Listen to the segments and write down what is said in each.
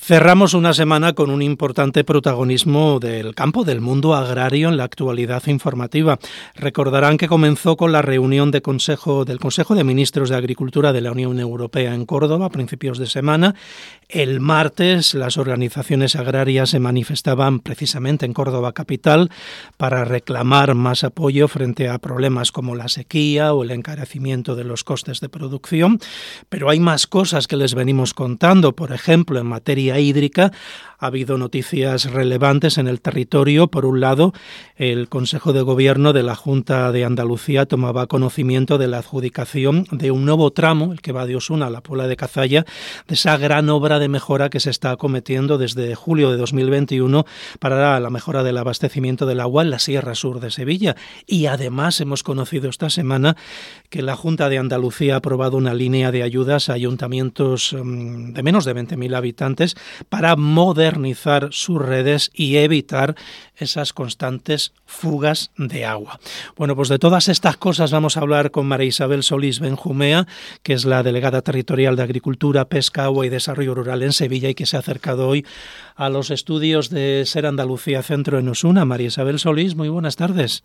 Cerramos una semana con un importante protagonismo del campo, del mundo agrario en la actualidad informativa. Recordarán que comenzó con la reunión del Consejo de Ministros de Agricultura de la Unión Europea en Córdoba a principios de semana. El martes las organizaciones agrarias se manifestaban precisamente en Córdoba capital para reclamar más apoyo frente a problemas como la sequía o el encarecimiento de los costes de producción. Pero hay más cosas que les venimos contando. Por ejemplo, en materia hídrica ha habido noticias relevantes en el territorio. Por un lado, el Consejo de Gobierno de la Junta de Andalucía tomaba conocimiento de la adjudicación de un nuevo tramo, el que va de Osuna a la Puebla de Cazalla, de esa gran obra de mejora que se está acometiendo desde julio de 2021 para la mejora del abastecimiento del agua en la Sierra Sur de Sevilla. Y además hemos conocido esta semana que la Junta de Andalucía ha aprobado una línea de ayudas a ayuntamientos de menos de 20.000 habitantes para modernizar sus redes y evitar esas constantes fugas de agua. Bueno, pues de todas estas cosas vamos a hablar con María Isabel Solís Benjumea, que es la delegada territorial de Agricultura, Pesca, Agua y Desarrollo Rural en Sevilla y que se ha acercado hoy a los estudios de SER Andalucía Centro en Osuna. María Isabel Solís, muy buenas tardes.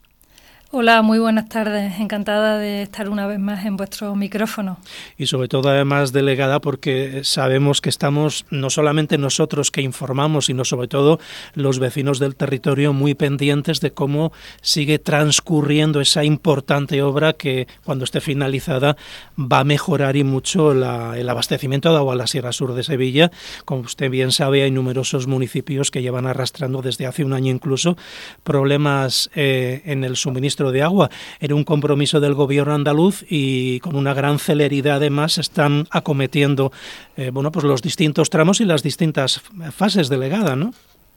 Hola, muy buenas tardes. Encantada de estar una vez más en vuestro micrófono. Y sobre todo, además, delegada, porque sabemos que estamos, no solamente nosotros que informamos, sino sobre todo los vecinos del territorio muy pendientes de cómo sigue transcurriendo esa importante obra que, cuando esté finalizada, va a mejorar y mucho el abastecimiento de agua a la Sierra Sur de Sevilla. Como usted bien sabe, hay numerosos municipios que llevan arrastrando desde hace un año incluso problemas en el suministro de agua. Era un compromiso del gobierno andaluz y con una gran celeridad además están acometiendo pues los distintos tramos y las distintas fases, delegada, ¿no?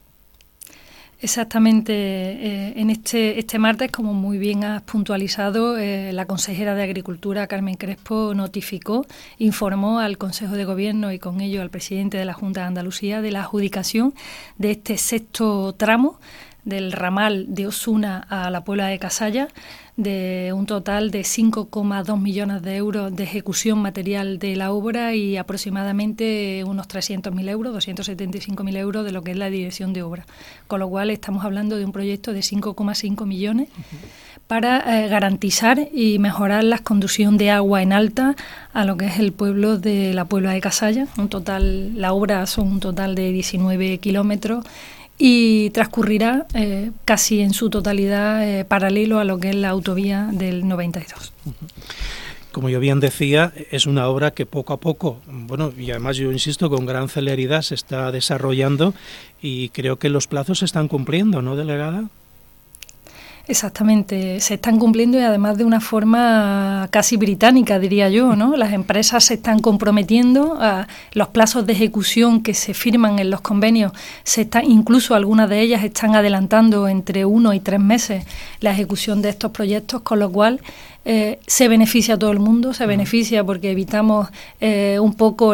Exactamente. En este martes, como muy bien has puntualizado, la consejera de Agricultura, Carmen Crespo, informó al Consejo de Gobierno y con ello al presidente de la Junta de Andalucía de la adjudicación de este sexto tramo del ramal de Osuna a la Puebla de Cazalla, de un total de 5,2 millones de euros de ejecución material de la obra y aproximadamente unos 300.000 euros, 275.000 euros de lo que es la dirección de obra. Con lo cual estamos hablando de un proyecto de 5,5 millones para garantizar y mejorar la conducción de agua en alta a lo que es el pueblo de la Puebla de Cazalla. La obra son un total de 19 kilómetros y transcurrirá casi en su totalidad paralelo a lo que es la autovía del 92. Como yo bien decía, es una obra que poco a poco, y además yo insisto, con gran celeridad se está desarrollando y creo que los plazos se están cumpliendo, ¿no, delegada? Exactamente, se están cumpliendo y además de una forma casi británica, diría yo, ¿no? Las empresas se están comprometiendo a los plazos de ejecución que se firman en los convenios, incluso algunas de ellas están adelantando entre 1 y 3 meses la ejecución de estos proyectos, con lo cual se beneficia a todo el mundo, se beneficia porque evitamos un poco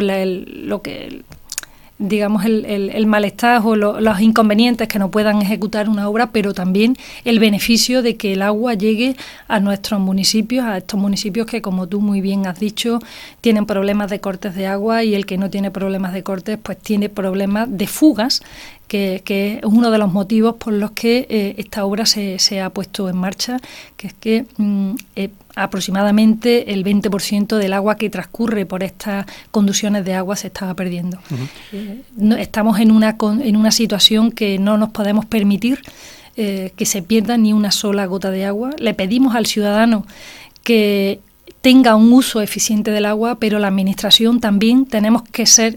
el malestar o los inconvenientes que no puedan ejecutar una obra, pero también el beneficio de que el agua llegue a nuestros municipios, a estos municipios que, como tú muy bien has dicho, tienen problemas de cortes de agua y el que no tiene problemas de cortes, pues tiene problemas de fugas, que es uno de los motivos por los que esta obra se ha puesto en marcha, que es que aproximadamente el 20% del agua que transcurre por estas conducciones de agua se estaba perdiendo. Estamos en una situación que no nos podemos permitir que se pierda ni una sola gota de agua. Le pedimos al ciudadano que tenga un uso eficiente del agua, pero la Administración también tenemos que ser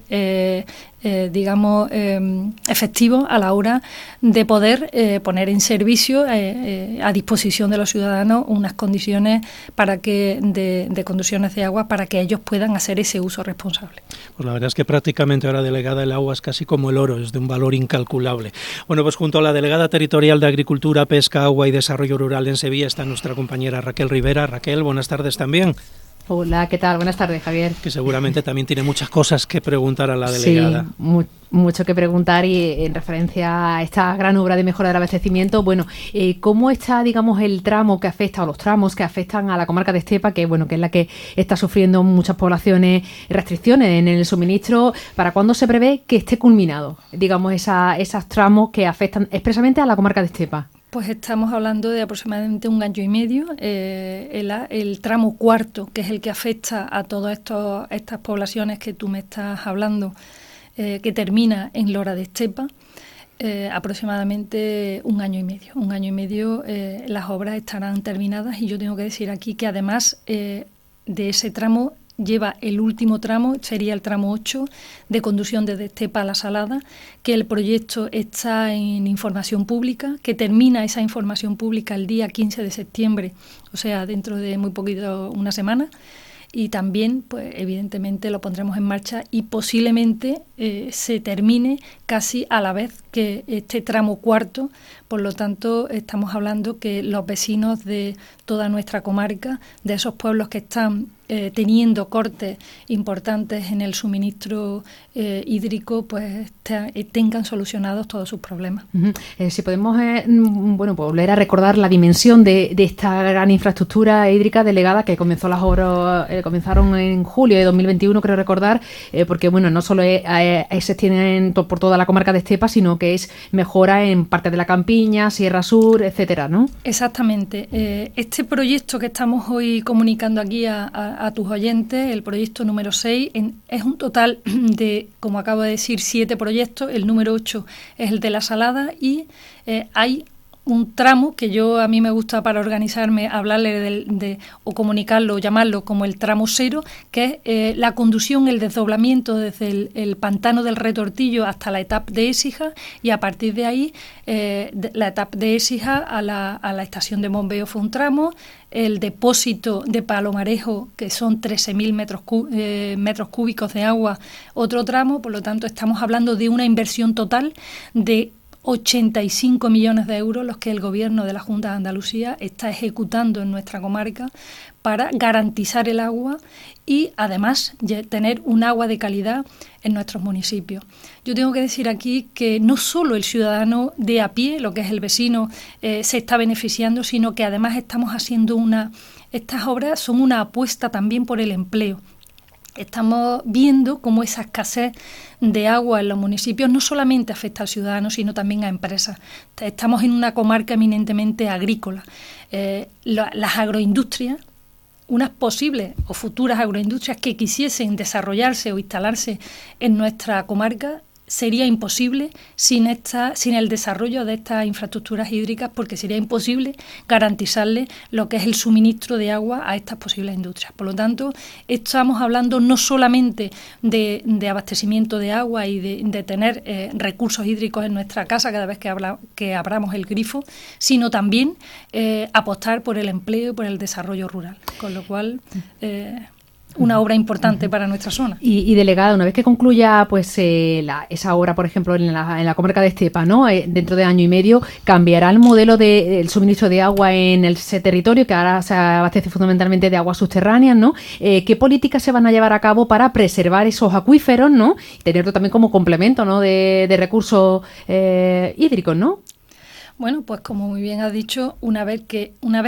efectivos a la hora de poder poner en servicio a disposición de los ciudadanos unas condiciones de conducciones de agua para que ellos puedan hacer ese uso responsable. Pues la verdad es que prácticamente ahora, delegada, el agua es casi como el oro, es de un valor incalculable. Bueno, pues junto a la delegada territorial de Agricultura, Pesca, Agua y Desarrollo Rural en Sevilla está nuestra compañera Raquel Rivera. Raquel, buenas tardes también. Hola, ¿qué tal? Buenas tardes, Javier. Que seguramente también tiene muchas cosas que preguntar a la delegada. Sí, Mucho que preguntar y en referencia a esta gran obra de mejora del abastecimiento, bueno, ¿cómo está, digamos, el tramo que afecta o los tramos que afectan a la comarca de Estepa, que bueno, que es la que está sufriendo muchas poblaciones restricciones en el suministro? ¿Para cuándo se prevé que esté culminado, digamos, esos tramos que afectan expresamente a la comarca de Estepa? Pues estamos hablando de aproximadamente 1 año y medio. El tramo cuarto, que es el que afecta a todas estas poblaciones que tú me estás hablando, que termina en Lora de Estepa, aproximadamente 1 año y medio. 1 año y medio las obras estarán terminadas, y yo tengo que decir aquí que además de ese tramo lleva el último tramo, sería el tramo 8, de conducción desde Estepa a La Salada, que el proyecto está en información pública, que termina esa información pública el día 15 de septiembre, o sea, dentro de muy poquito, una semana. Y también, pues evidentemente, lo pondremos en marcha y posiblemente se termine casi a la vez que este tramo cuarto. Por lo tanto, estamos hablando que los vecinos de toda nuestra comarca, de esos pueblos que están teniendo cortes importantes en el suministro hídrico, pues tengan solucionados todos sus problemas. Si podemos pues volver a recordar la dimensión de esta gran infraestructura hídrica delegada, que comenzó las obras, comenzaron en julio de 2021, creo recordar, porque bueno, no solo se extienden por toda la comarca de Estepa, sino que es mejora en parte de la Campiña, Sierra Sur, etcétera, ¿no? Exactamente. Este proyecto que estamos hoy comunicando aquí a tus oyentes, el proyecto número 6, es un total de, como acabo de decir, 7 proyectos. El número 8 es el de La Salada, y hay un tramo que a mí me gusta, para organizarme, hablarle o comunicarlo, o llamarlo como el tramo 0, que es la conducción, el desdoblamiento desde el pantano del Retortillo hasta la etapa de Écija, y a partir de ahí la etapa de Écija a la estación de bombeo fue un tramo, el depósito de Palomarejo, que son 13.000 metros cúbicos de agua, otro tramo. Por lo tanto, estamos hablando de una inversión total de 85 millones de euros, los que el Gobierno de la Junta de Andalucía está ejecutando en nuestra comarca para garantizar el agua y además tener un agua de calidad en nuestros municipios. Yo tengo que decir aquí que no solo el ciudadano de a pie, lo que es el vecino, se está beneficiando, sino que además estamos haciendo estas obras son una apuesta también por el empleo. Estamos viendo cómo esa escasez de agua en los municipios no solamente afecta al ciudadano, sino también a empresas. Estamos en una comarca eminentemente agrícola. Las agroindustrias, unas posibles o futuras agroindustrias que quisiesen desarrollarse o instalarse en nuestra comarca, sería imposible sin el desarrollo de estas infraestructuras hídricas, porque sería imposible garantizarle lo que es el suministro de agua a estas posibles industrias. Por lo tanto, estamos hablando no solamente de abastecimiento de agua y de tener recursos hídricos en nuestra casa cada vez que abramos el grifo, sino también apostar por el empleo y por el desarrollo rural. Con lo cual, una obra importante para nuestra zona. Y delegada, una vez que concluya pues esa obra, por ejemplo, en la comarca de Estepa, ¿no? Dentro de año y medio, ¿cambiará el modelo del suministro de agua en ese territorio, que ahora se abastece fundamentalmente de aguas subterráneas, ¿no? ¿Qué políticas se van a llevar a cabo para preservar esos acuíferos, ¿no? Y tenerlo también como complemento, ¿no? de recursos hídricos, ¿no? Bueno, pues como muy bien has dicho, una vez que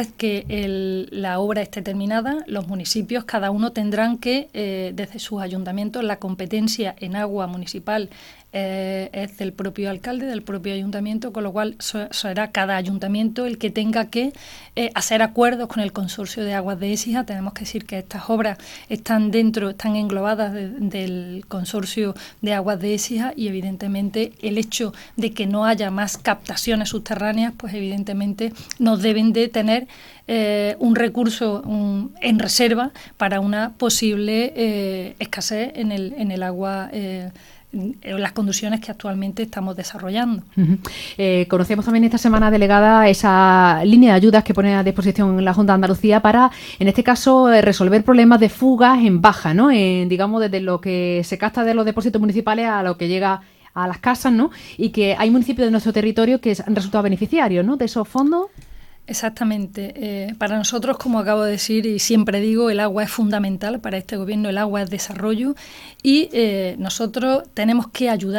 la obra esté terminada, los municipios, cada uno tendrán que, desde sus ayuntamientos, la competencia en agua municipal es del propio alcalde, del propio ayuntamiento, con lo cual será cada ayuntamiento el que tenga que hacer acuerdos con el consorcio de aguas de Écija. Tenemos que decir que estas obras están englobadas del consorcio de aguas de Écija, y evidentemente el hecho de que no haya más captaciones subterráneas, pues evidentemente nos deben de tener un recurso en reserva para una posible escasez en el agua, las condiciones que actualmente estamos desarrollando. Conocemos también esta semana, delegada, esa línea de ayudas que pone a disposición la Junta de Andalucía para, en este caso, resolver problemas de fugas en baja, ¿no? Digamos, desde lo que se capta de los depósitos municipales a lo que llega a las casas, ¿no? Y que hay municipios de nuestro territorio que han resultado beneficiarios, ¿no?, de esos fondos. Exactamente. Para nosotros, como acabo de decir y siempre digo, el agua es fundamental para este gobierno, el agua es desarrollo, y nosotros tenemos que ayudar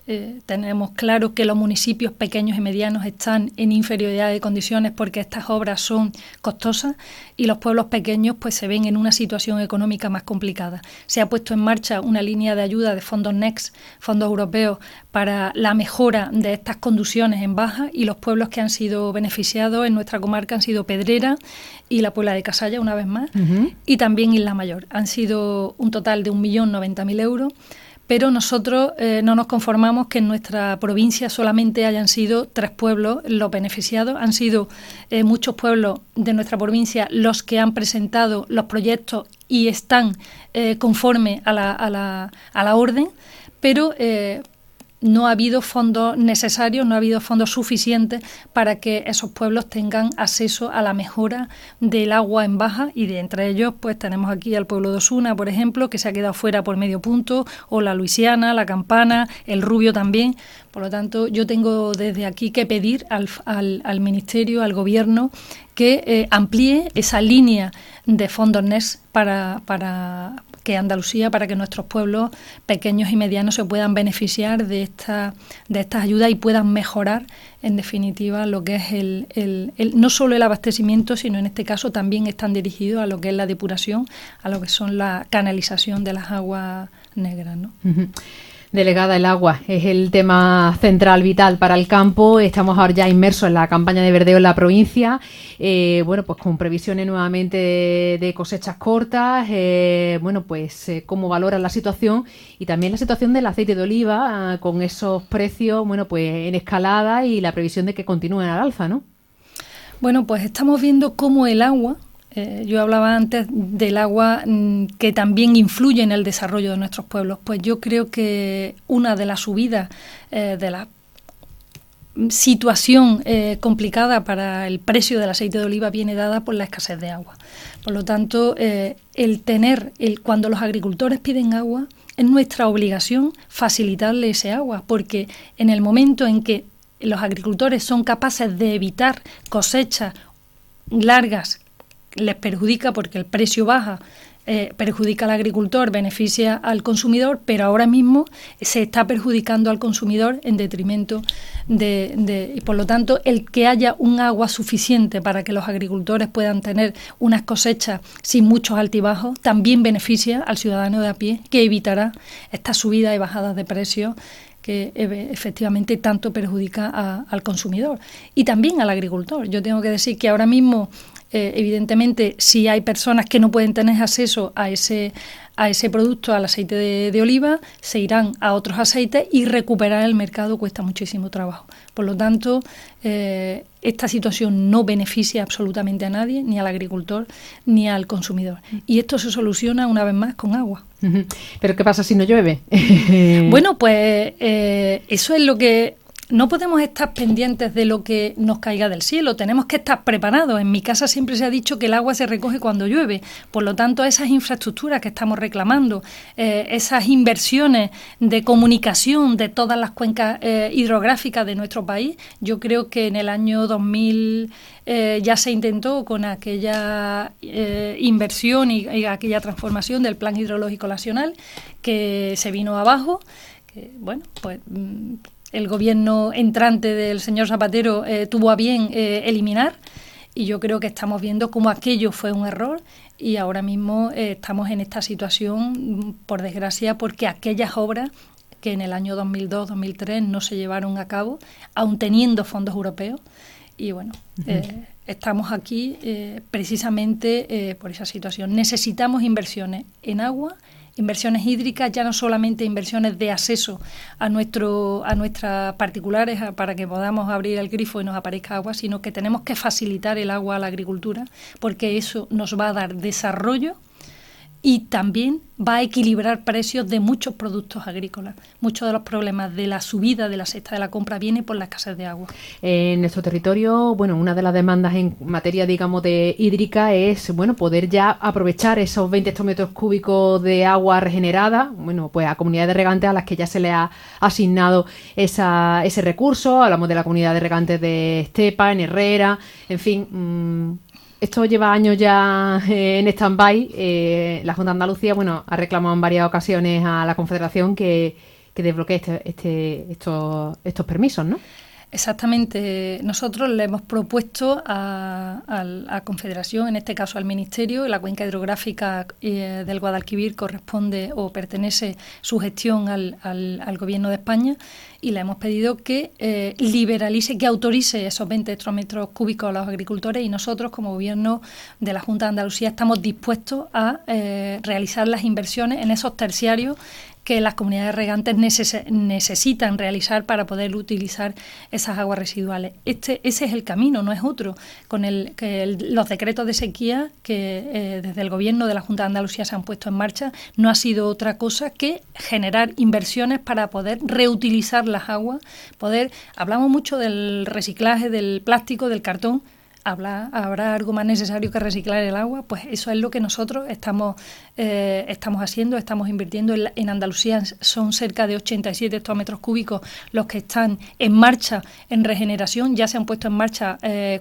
tenemos claro que los municipios pequeños y medianos están en inferioridad de condiciones porque estas obras son costosas y los pueblos pequeños pues se ven en una situación económica más complicada. Se ha puesto en marcha una línea de ayuda de fondos NEXT, fondos europeos, para la mejora de estas conducciones en baja, y los pueblos que han sido beneficiados en nuestra comarca han sido Pedrera y la Puebla de Casalla, una vez más, y también Isla Mayor. Han sido un total de 1.090.000 euros. Pero nosotros no nos conformamos que en nuestra provincia solamente hayan sido 3 pueblos los beneficiados. Han sido muchos pueblos de nuestra provincia los que han presentado los proyectos y están conforme a la orden, pero no ha habido fondos necesarios, no ha habido fondos suficientes para que esos pueblos tengan acceso a la mejora del agua en baja, y de entre ellos pues tenemos aquí al pueblo de Osuna, por ejemplo, que se ha quedado fuera por medio punto, o la Luisiana, la Campana, el Rubio también. Por lo tanto, yo tengo desde aquí que pedir al Ministerio, al Gobierno, que amplíe esa línea de fondos NES para que Andalucía, para que nuestros pueblos pequeños y medianos se puedan beneficiar de estas ayudas y puedan mejorar, en definitiva, lo que es no solo el abastecimiento, sino en este caso también están dirigidos a lo que es la depuración, a lo que son la canalización de las aguas negras, ¿no? Uh-huh. Delegada, el agua es el tema central, vital para el campo. Estamos ahora ya inmersos en la campaña de verdeo en la provincia, pues con previsiones nuevamente de cosechas cortas. ¿Cómo valoran la situación? Y también la situación del aceite de oliva, con esos precios, en escalada, y la previsión de que continúen al alza, ¿no? Bueno, pues estamos viendo cómo el agua, yo hablaba antes del agua que también influye en el desarrollo de nuestros pueblos. Pues yo creo que una de las subidas de la situación complicada para el precio del aceite de oliva viene dada por la escasez de agua. Por lo tanto, cuando los agricultores piden agua, es nuestra obligación facilitarle ese agua, porque en el momento en que los agricultores son capaces de evitar cosechas largas, les perjudica porque el precio baja, perjudica al agricultor, beneficia al consumidor, pero ahora mismo se está perjudicando al consumidor en detrimento y por lo tanto el que haya un agua suficiente para que los agricultores puedan tener unas cosechas sin muchos altibajos también beneficia al ciudadano de a pie, que evitará estas subidas y bajadas de precios que efectivamente tanto perjudica al consumidor y también al agricultor. Yo tengo que decir que ahora mismo evidentemente, si hay personas que no pueden tener acceso a ese producto, al aceite de oliva, se irán a otros aceites y recuperar el mercado cuesta muchísimo trabajo. Por lo tanto, esta situación no beneficia absolutamente a nadie, ni al agricultor ni al consumidor. Y esto se soluciona una vez más con agua. ¿Pero qué pasa si no llueve? Bueno, pues eso es lo que... No podemos estar pendientes de lo que nos caiga del cielo, tenemos que estar preparados. En mi casa siempre se ha dicho que el agua se recoge cuando llueve, por lo tanto esas infraestructuras que estamos reclamando, esas inversiones de comunicación de todas las cuencas hidrográficas de nuestro país, yo creo que en el año 2000 ya se intentó con aquella inversión y aquella transformación del Plan Hidrológico Nacional, que se vino abajo, que bueno, pues... el gobierno entrante del señor Zapatero tuvo a bien eliminar, y yo creo que estamos viendo cómo aquello fue un error y ahora mismo estamos en esta situación, por desgracia, porque aquellas obras que en el año 2002-2003 no se llevaron a cabo, aun teniendo fondos europeos, y bueno, estamos aquí precisamente por esa situación. Necesitamos inversiones en agua, inversiones hídricas, ya no solamente inversiones de acceso a nuestras particulares para que podamos abrir el grifo y nos aparezca agua, sino que tenemos que facilitar el agua a la agricultura, porque eso nos va a dar desarrollo y también va a equilibrar precios de muchos productos agrícolas. Muchos de los problemas de la subida de la cesta de la compra viene por la escasez de agua. En nuestro territorio, una de las demandas en materia, de hídrica es, poder ya aprovechar esos 20 hectómetros cúbicos de agua regenerada, pues a comunidades de regantes a las que ya se le ha asignado ese recurso. Hablamos de la comunidad de regantes de Estepa, en Herrera, en fin... Esto lleva años ya en stand-by. La Junta de Andalucía ha reclamado en varias ocasiones a la Confederación que desbloquee estos permisos, ¿no? Exactamente. Nosotros le hemos propuesto a la Confederación, en este caso al Ministerio, la cuenca hidrográfica del Guadalquivir corresponde o pertenece su gestión al Gobierno de España, y le hemos pedido que liberalice, que autorice esos 20 hectómetros cúbicos a los agricultores, y nosotros como Gobierno de la Junta de Andalucía estamos dispuestos a realizar las inversiones en esos terciarios que las comunidades regantes necesitan realizar para poder utilizar esas aguas residuales. Ese es el camino, no es otro. Con los decretos de sequía que desde el Gobierno de la Junta de Andalucía se han puesto en marcha, no ha sido otra cosa que generar inversiones para poder reutilizar las aguas. Hablamos mucho del reciclaje del plástico, del cartón. ¿Habrá algo más necesario que reciclar el agua? Pues eso es lo que nosotros estamos haciendo, estamos invirtiendo. En Andalucía son cerca de 87 hectómetros cúbicos los que están en marcha en regeneración. Ya se han puesto en marcha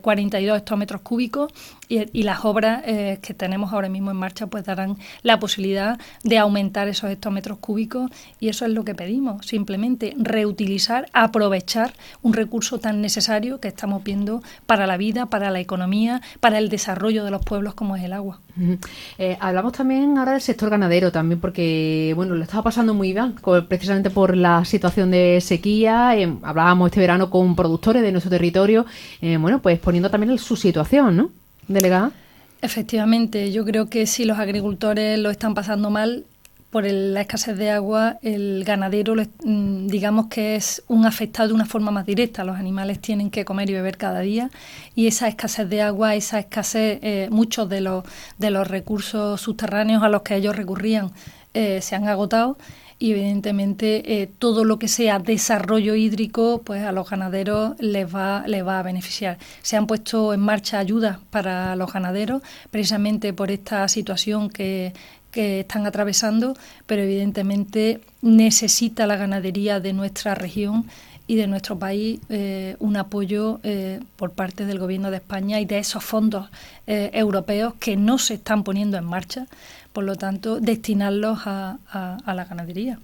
42 hectómetros cúbicos y las obras que tenemos ahora mismo en marcha pues darán la posibilidad de aumentar esos hectómetros cúbicos, y eso es lo que pedimos, simplemente reutilizar, aprovechar un recurso tan necesario que estamos viendo para la vida, para la economía, para el desarrollo de los pueblos como es el agua. Hablamos también ahora del sector ganadero también, porque lo estaba pasando muy bien precisamente por la situación de sequía. Hablábamos este verano con productores de nuestro territorio, pues poniendo también su situación, ¿no, delegada? Efectivamente, yo creo que si los agricultores lo están pasando mal por la escasez de agua, el ganadero, digamos que es un afectado de una forma más directa. Los animales tienen que comer y beber cada día, y esa escasez de agua, esa escasez, muchos de los recursos subterráneos a los que ellos recurrían se han agotado, y evidentemente todo lo que sea desarrollo hídrico, pues a los ganaderos les va a beneficiar. Se han puesto en marcha ayudas para los ganaderos precisamente por esta situación que están atravesando, pero evidentemente necesita la ganadería de nuestra región y de nuestro país un apoyo por parte del Gobierno de España y de esos fondos europeos que no se están poniendo en marcha, por lo tanto, destinarlos a la ganadería.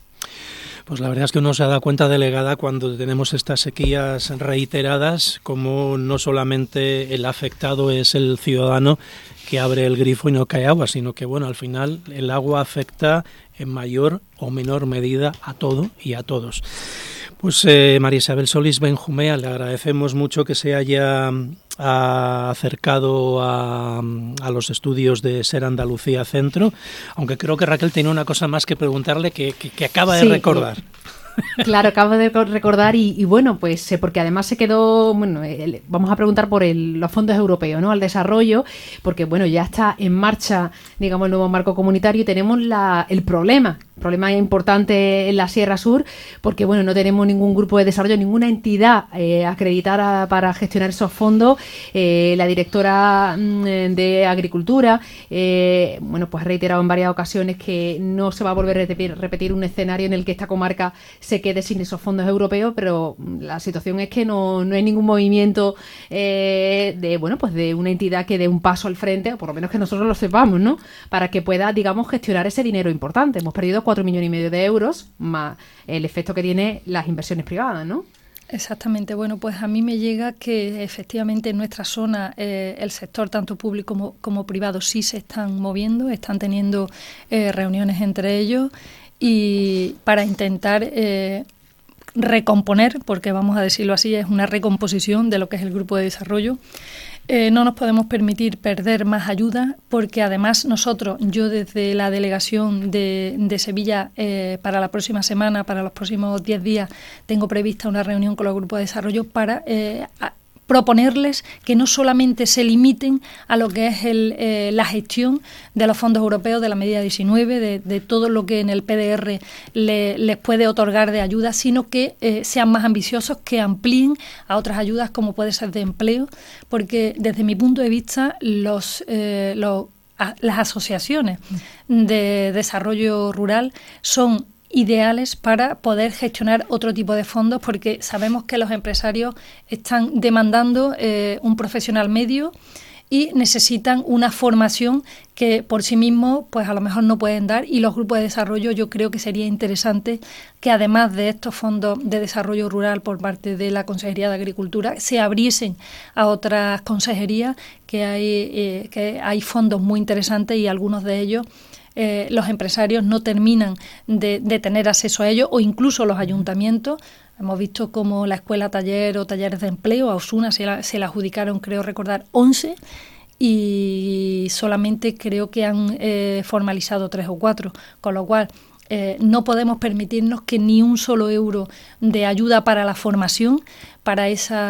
Pues la verdad es que uno se da cuenta, delegada, cuando tenemos estas sequías reiteradas, como no solamente el afectado es el ciudadano que abre el grifo y no cae agua, sino que al final el agua afecta en mayor o menor medida a todo y a todos. Pues María Isabel Solís Benjumea, le agradecemos mucho que se haya acercado a los estudios de SER Andalucía Centro, aunque creo que Raquel tiene una cosa más que preguntarle que acaba de recordar. Claro, acabo de recordar y pues porque además se quedó, vamos a preguntar por los fondos europeos, ¿no? Al desarrollo, porque ya está en marcha, digamos, el nuevo marco comunitario, y tenemos el problema importante en la Sierra Sur, porque no tenemos ningún grupo de desarrollo, ninguna entidad acreditada para gestionar esos fondos. La directora de Agricultura, pues ha reiterado en varias ocasiones que no se va a volver a repetir un escenario en el que esta comarca se quede sin esos fondos europeos, pero la situación es que no hay ningún movimiento de una entidad que dé un paso al frente, o por lo menos que nosotros lo sepamos, ¿no? Para que pueda, digamos, gestionar ese dinero importante. Hemos perdido 4,5 millones de euros, más el efecto que tiene las inversiones privadas, ¿no? Exactamente. Pues a mí me llega que efectivamente en nuestra zona el sector tanto público como privado sí se están moviendo, están teniendo reuniones entre ellos, y para intentar recomponer, porque vamos a decirlo así, es una recomposición de lo que es el grupo de desarrollo. No nos podemos permitir perder más ayuda, porque además yo desde la delegación de Sevilla para la próxima semana, para los próximos 10 días, tengo prevista una reunión con los grupos de desarrollo para proponerles que no solamente se limiten a lo que es la gestión de los fondos europeos, de la medida 19, de todo lo que en el PDR les puede otorgar de ayuda, sino que sean más ambiciosos, que amplíen a otras ayudas como puede ser de empleo, porque desde mi punto de vista las asociaciones de desarrollo rural son ideales para poder gestionar otro tipo de fondos, porque sabemos que los empresarios están demandando un profesional medio y necesitan una formación que por sí mismos pues a lo mejor no pueden dar, y los grupos de desarrollo yo creo que sería interesante que además de estos fondos de desarrollo rural por parte de la Consejería de Agricultura se abriesen a otras consejerías, que hay fondos muy interesantes y algunos de ellos los empresarios no terminan de tener acceso a ellos, o incluso los ayuntamientos. Hemos visto como la escuela taller o talleres de empleo a Osuna se le adjudicaron, creo recordar, 11, y solamente creo que han formalizado 3 o 4, con lo cual no podemos permitirnos que ni un solo euro de ayuda para la formación, para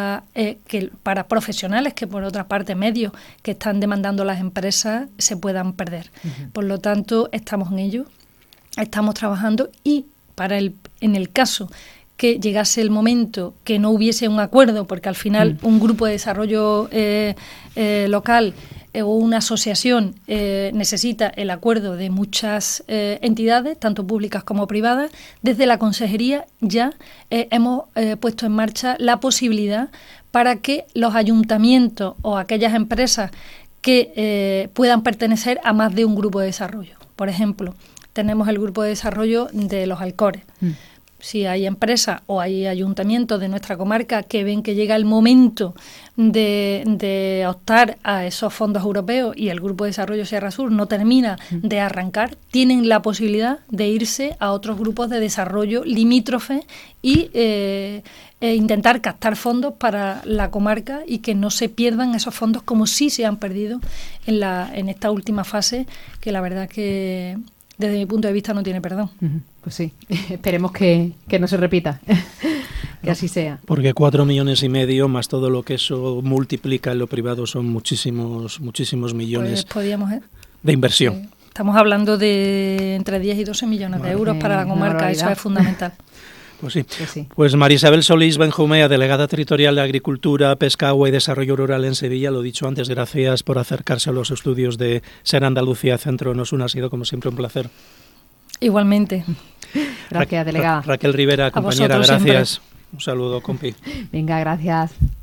para profesionales que por otra parte medios que están demandando las empresas, se puedan perder. Uh-huh. Por lo tanto, estamos en ello, estamos trabajando, y en el caso que llegase el momento que no hubiese un acuerdo, porque al final un grupo de desarrollo local o una asociación necesita el acuerdo de muchas entidades, tanto públicas como privadas, desde la Consejería ya hemos puesto en marcha la posibilidad para que los ayuntamientos o aquellas empresas que puedan pertenecer a más de un grupo de desarrollo. Por ejemplo, tenemos el grupo de desarrollo de los Alcores. Si hay empresas o hay ayuntamientos de nuestra comarca que ven que llega el momento de optar a esos fondos europeos y el Grupo de Desarrollo Sierra Sur no termina de arrancar, tienen la posibilidad de irse a otros grupos de desarrollo limítrofes y intentar captar fondos para la comarca, y que no se pierdan esos fondos como sí se han perdido en esta última fase, que la verdad que desde mi punto de vista no tiene perdón. Pues sí, esperemos que no se repita, que así sea. Porque 4,5 millones más todo lo que eso multiplica en lo privado son muchísimos millones de inversión. Sí. Estamos hablando de entre 10 y 12 millones de euros para la comarca, eso es fundamental. Pues sí. Pues María Isabel Solís Benjumea, delegada territorial de Agricultura, Pesca, Agua y Desarrollo Rural en Sevilla, lo dicho antes, gracias por acercarse a los estudios de SER Andalucía Centro en Osuna, ha sido como siempre un placer. Igualmente. Gracias, delegada. Raquel Rivera, compañera, gracias. Siempre. Un saludo, compi. Venga, gracias.